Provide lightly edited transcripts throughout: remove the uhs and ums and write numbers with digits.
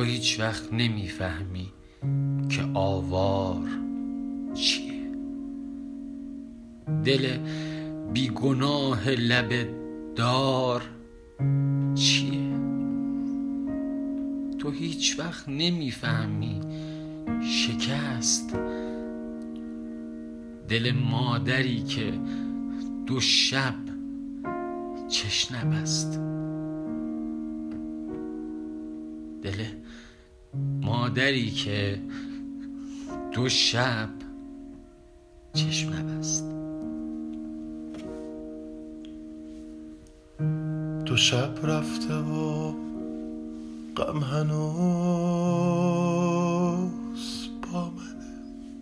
هیچ وقت نمیفهمی که آوار چیه. دل بیگناه لب دار چیه. تو هیچ وقت نمیفهمی شکست دل مادری که 2 شب چش نبست. دل مادری که 2 شب چشم نبست. 2 شب رفته و غم هنوز با منه.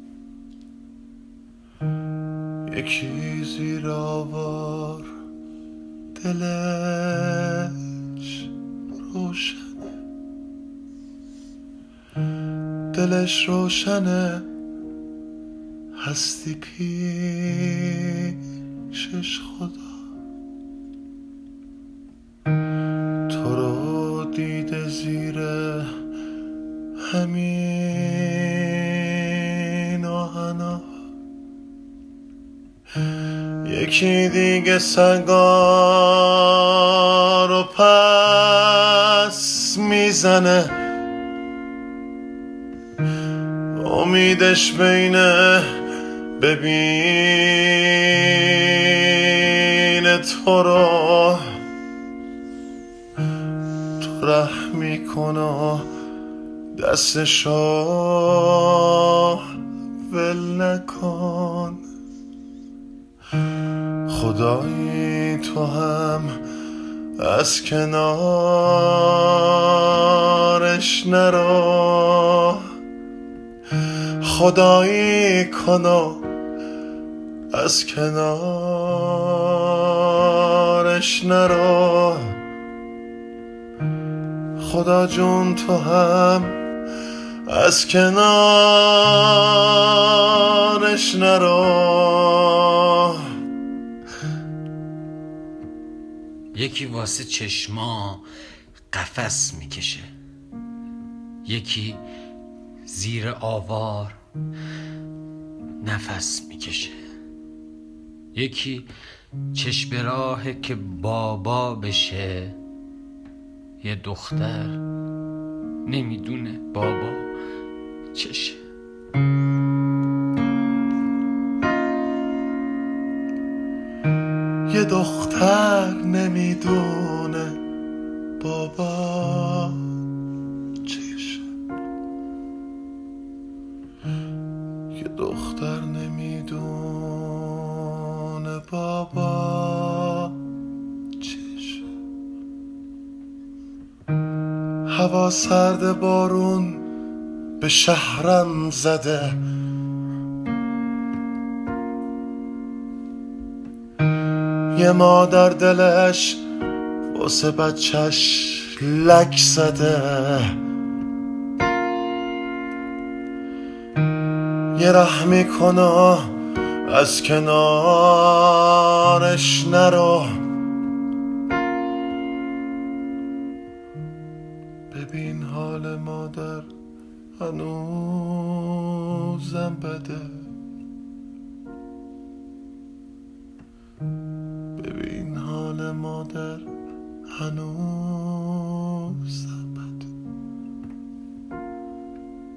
یکی زیر آوار دلش روشنه. دلش روشنه هستی پیشش خدا. تو رو دیده زیر همین آهنا. یکی دیگه سنگا رو پس میزنه. امیدش بینه ببینه تو رو. تو رحم میکنه دستشو ول نکن. خدایی تو هم از کنارش نرو. خدایی کنو از کنارش نرو. خدا جون تو هم از کنارش نرو. یکی واسه چشما قفس میکشه. یکی زیر آوار نفس میکشه. یکی چشم راهه که بابا بشه. یه دختر نمیدونه بابا چشه. یه دختر نمیدونه بابا چشه. یه دختر نمیدونه بابا چشه. هوا سرد بارون به شهرم زده. یه مادر دلش واسه بچهش لک زده. یه رحمی کنه از کنارش نرو. ببین حال مادر هنوزم بده. ببین حال مادر هنوز